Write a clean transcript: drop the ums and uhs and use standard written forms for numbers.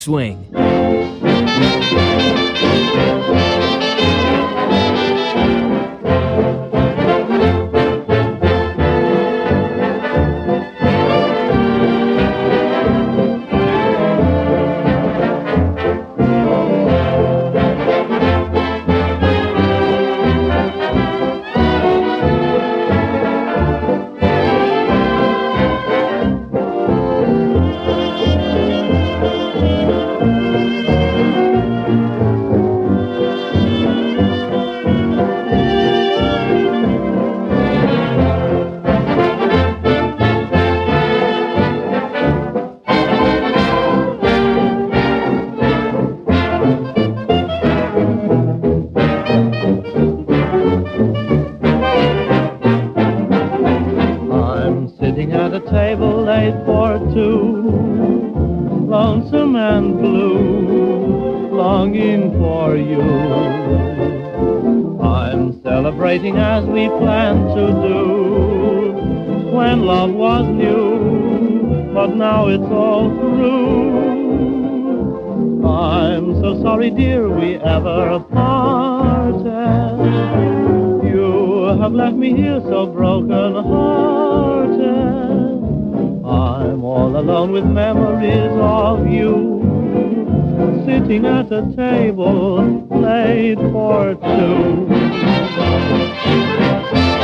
Swing. Sitting at a table laid for two, lonesome and blue, longing for you. I'm celebrating as we planned to do, when love was new, but now it's all through. I'm so sorry, dear, we ever parted. You have left me here so broken-hearted. I'm all alone with memories of you, sitting at a table laid for two.